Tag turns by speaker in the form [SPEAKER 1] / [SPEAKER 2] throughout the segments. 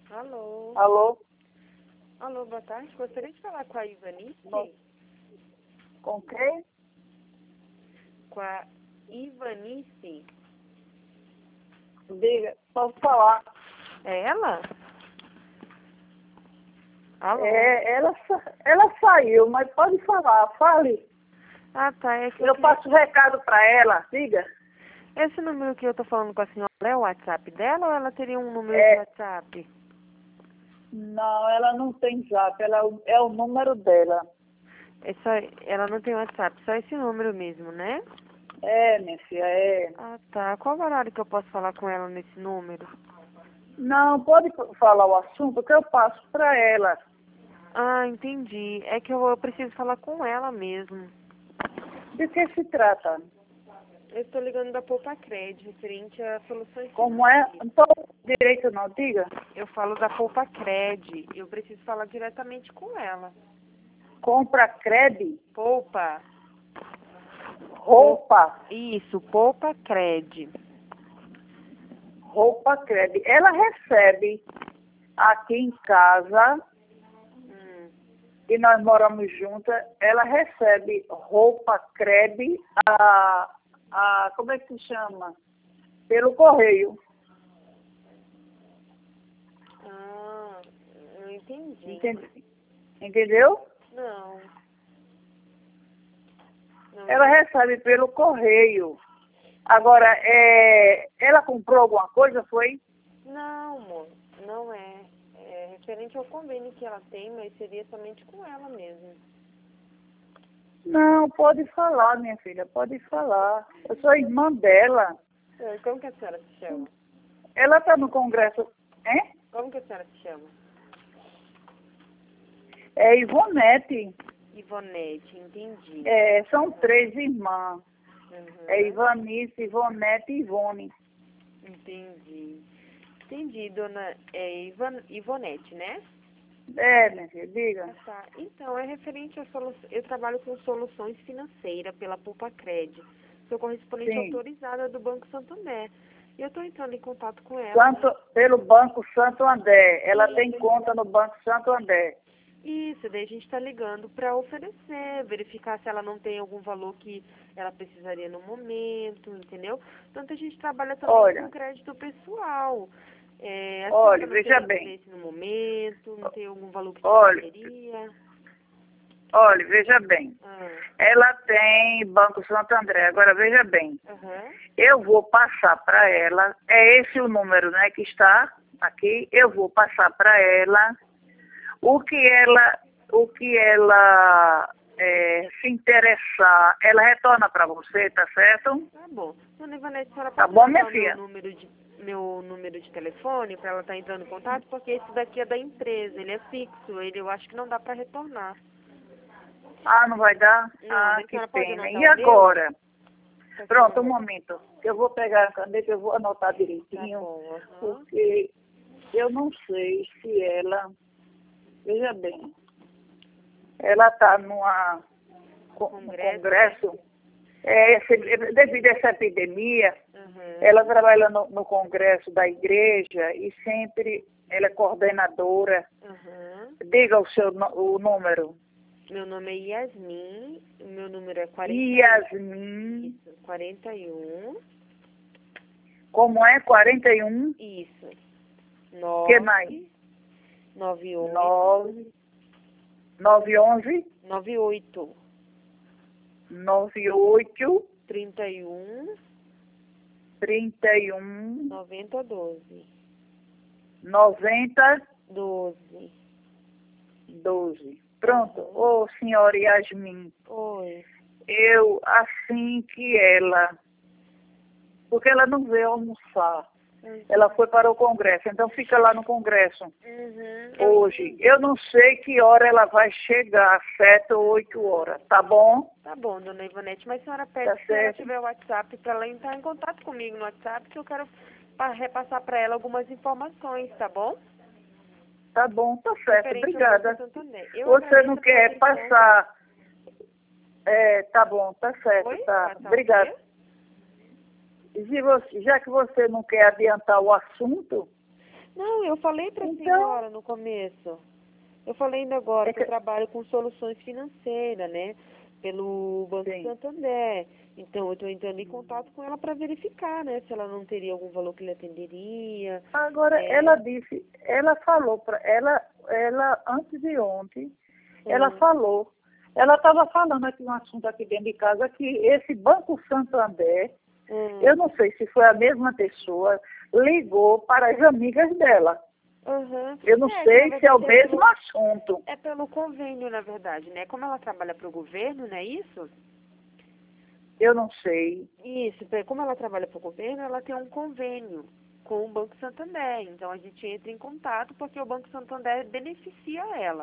[SPEAKER 1] Alô?
[SPEAKER 2] Alô?
[SPEAKER 1] Alô, boa tarde. Gostaria de falar com a Ivanice?
[SPEAKER 2] Com quem?
[SPEAKER 1] Com a Ivanice?
[SPEAKER 2] Diga, posso falar.
[SPEAKER 1] É ela? Alô?
[SPEAKER 2] Ela saiu, mas pode falar, fale.
[SPEAKER 1] Ah, tá. É que
[SPEAKER 2] Eu passo o recado para ela, diga.
[SPEAKER 1] Esse número que eu tô falando com a senhora é o WhatsApp dela ou ela teria um número de WhatsApp?
[SPEAKER 2] Não, ela não tem zap, é o número dela.
[SPEAKER 1] Ela não tem WhatsApp, só esse número mesmo, né?
[SPEAKER 2] É, minha filha, é.
[SPEAKER 1] Ah, tá. Qual o horário que eu posso falar com ela nesse número?
[SPEAKER 2] Não, pode falar o assunto que eu passo para ela.
[SPEAKER 1] Ah, entendi. É que eu preciso falar com ela mesmo.
[SPEAKER 2] De que se trata?
[SPEAKER 1] Eu estou ligando da Poupa Cred, referente a soluções
[SPEAKER 2] Como é?
[SPEAKER 1] financeiras.
[SPEAKER 2] Não estou direito não, diga.
[SPEAKER 1] Eu falo da Poupa Cred. Eu preciso falar diretamente com ela.
[SPEAKER 2] Compra crédito,
[SPEAKER 1] Poupa.
[SPEAKER 2] roupa,
[SPEAKER 1] Isso, Poupa Cred.
[SPEAKER 2] roupa crédito. Ela recebe aqui em casa, e nós moramos juntas, ela recebe roupa crédito, como é que se chama? Pelo correio.
[SPEAKER 1] Ah, não entendi.
[SPEAKER 2] Entendeu?
[SPEAKER 1] Não.
[SPEAKER 2] Ela recebe pelo correio. Agora, ela comprou alguma coisa, foi?
[SPEAKER 1] Não, amor. Não é. É referente ao convênio que ela tem, mas seria somente com ela mesmo.
[SPEAKER 2] Não, pode falar, minha filha, pode falar. Eu sou irmã dela.
[SPEAKER 1] Como que a senhora se chama?
[SPEAKER 2] Ela está no congresso, hein?
[SPEAKER 1] Como que a senhora se chama?
[SPEAKER 2] É Ivonete.
[SPEAKER 1] Ivonete, entendi.
[SPEAKER 2] São 3 irmãs.
[SPEAKER 1] Uhum.
[SPEAKER 2] É Ivanice, Ivonete e Ivone.
[SPEAKER 1] Entendi. Entendi, dona Ivonete, né?
[SPEAKER 2] Minha filha, diga.
[SPEAKER 1] Ah, tá. Então, é referente a eu trabalho com soluções financeiras pela Poupa Cred. Sou correspondente
[SPEAKER 2] Sim.
[SPEAKER 1] autorizada do Banco Santander. E eu estou entrando em contato com ela.
[SPEAKER 2] Pelo Banco Santo André. Ela
[SPEAKER 1] Sim.
[SPEAKER 2] tem conta no Banco Santo André.
[SPEAKER 1] Isso, daí a gente está ligando para oferecer, verificar se ela não tem algum valor que ela precisaria no momento, entendeu? Tanto a gente trabalha também com crédito pessoal. A senhora não
[SPEAKER 2] veja
[SPEAKER 1] tem
[SPEAKER 2] bem.
[SPEAKER 1] interesse no momento, não tem algum valor que queria?
[SPEAKER 2] Olha, veja bem. Ela tem Banco Santo André. Agora, veja bem. Eu vou passar para ela, é esse o número, né, que está aqui. Eu vou passar para ela o que ela se interessar, ela retorna para você, tá certo?
[SPEAKER 1] Tá bom. Dona Ivonete, a senhora
[SPEAKER 2] Tá
[SPEAKER 1] pode
[SPEAKER 2] bom,
[SPEAKER 1] dar
[SPEAKER 2] minha
[SPEAKER 1] o
[SPEAKER 2] filha?
[SPEAKER 1] meu número de telefone para ela estar entrando em contato? Porque esse daqui é da empresa, ele é fixo, eu acho que não dá para retornar.
[SPEAKER 2] Ah, não vai dar?
[SPEAKER 1] Não,
[SPEAKER 2] Que
[SPEAKER 1] a senhora pode
[SPEAKER 2] pena.
[SPEAKER 1] anotar
[SPEAKER 2] E
[SPEAKER 1] o
[SPEAKER 2] agora?
[SPEAKER 1] meu?
[SPEAKER 2] Pronto, um momento. Eu vou pegar a caneta, eu vou anotar direitinho,
[SPEAKER 1] Tá bom,
[SPEAKER 2] porque eu não sei se ela... Veja bem, ela está num congresso, devido a essa epidemia, ela trabalha no congresso da igreja e sempre ela é coordenadora. Diga o número.
[SPEAKER 1] Meu nome é Yasmin, o meu número é 41.
[SPEAKER 2] Yasmin.
[SPEAKER 1] Isso, 41.
[SPEAKER 2] Como é? 41?
[SPEAKER 1] Isso.
[SPEAKER 2] O que mais?
[SPEAKER 1] 98.
[SPEAKER 2] 911?
[SPEAKER 1] 98.
[SPEAKER 2] 98.
[SPEAKER 1] 31.
[SPEAKER 2] 31.
[SPEAKER 1] 90, 12.
[SPEAKER 2] 90.
[SPEAKER 1] 12.
[SPEAKER 2] 12. Pronto. Ô, senhora Yasmin.
[SPEAKER 1] Oi.
[SPEAKER 2] Eu, assim que ela... Porque ela não veio almoçar. Ela foi para o congresso. Então, fica lá no congresso. Hoje. Eu não sei que hora ela vai chegar. 7 ou 8 horas. Tá bom?
[SPEAKER 1] Tá bom, dona Ivonete. Mas a senhora pede, se ela tiver o WhatsApp, para ela entrar em contato comigo no WhatsApp, que eu quero repassar para ela algumas informações, tá bom?
[SPEAKER 2] Tá bom, tá certo. Obrigada.
[SPEAKER 1] Você
[SPEAKER 2] não quer passar... tá bom, tá certo.
[SPEAKER 1] Oi?
[SPEAKER 2] Tá. Obrigada. Já que você não quer adiantar o assunto...
[SPEAKER 1] Não, eu falei para a senhora no começo. Eu falei ainda agora que eu trabalho com soluções financeiras, né? Pelo Banco Santander. Então, eu estou entrando em contato com ela para verificar, né? Se ela não teria algum valor que lhe atenderia.
[SPEAKER 2] Agora, ela disse, ela falou para ela antes de ontem, ela falou, ela estava falando aqui um assunto aqui dentro de casa, que esse Banco Santander, eu não sei se foi a mesma pessoa, ligou para as amigas dela. Eu não sei se é o mesmo assunto.
[SPEAKER 1] É pelo convênio, na verdade, né? Como ela trabalha para o governo, não é isso?
[SPEAKER 2] Eu não sei.
[SPEAKER 1] Isso, como ela trabalha para o governo, ela tem um convênio com o Banco Santander. Então, a gente entra em contato porque o Banco Santander beneficia ela.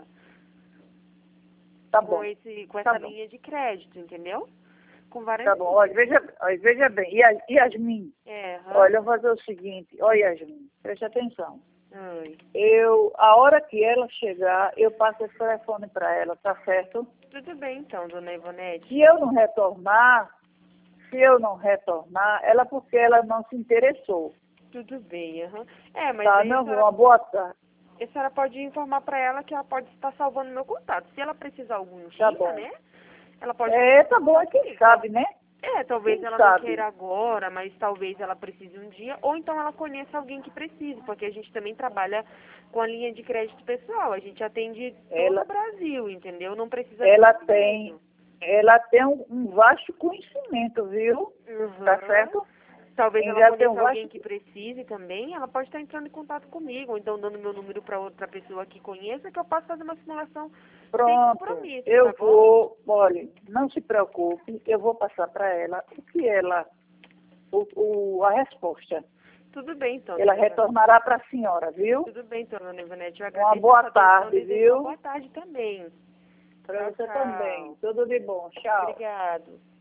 [SPEAKER 2] Tá bom.
[SPEAKER 1] Com essa linha de crédito, entendeu? Com várias
[SPEAKER 2] Tá bom, olha, veja bem. E Yasmin? Olha, eu vou fazer o seguinte. Olha, Yasmin, preste atenção. A hora que ela chegar, eu passo esse telefone para ela, tá certo?
[SPEAKER 1] Tudo bem, então, dona Ivonete.
[SPEAKER 2] Se eu não retornar, porque ela não se interessou.
[SPEAKER 1] Tudo bem, mas
[SPEAKER 2] tá, não, uma boa tarde.
[SPEAKER 1] A senhora pode informar para ela que ela pode estar salvando meu contato. Se ela precisar algum dia, né? Ela pode...
[SPEAKER 2] tá bom, quem sabe, né?
[SPEAKER 1] Talvez ela não queira agora, mas talvez ela precise um dia. Ou então ela conheça alguém que precise, porque a gente também trabalha com a linha de crédito pessoal. A gente atende todo o Brasil, entendeu? Não precisa... Ela tem
[SPEAKER 2] um vasto conhecimento, viu? Tá certo?
[SPEAKER 1] Talvez ela conheça alguém que precise também, ela pode estar entrando em contato comigo, ou então dando meu número para outra pessoa que conheça, que eu posso fazer uma simulação sem compromisso.
[SPEAKER 2] Eu vou, olha, não se preocupe, eu vou passar para ela a resposta.
[SPEAKER 1] Tudo bem, então.
[SPEAKER 2] Ela retornará para a senhora, viu?
[SPEAKER 1] Tudo bem, então, dona Ivonete. Eu agradeço.
[SPEAKER 2] Uma boa tarde, viu?
[SPEAKER 1] Uma boa tarde também.
[SPEAKER 2] Para você também. Tudo de bom. Tchau.
[SPEAKER 1] Obrigado.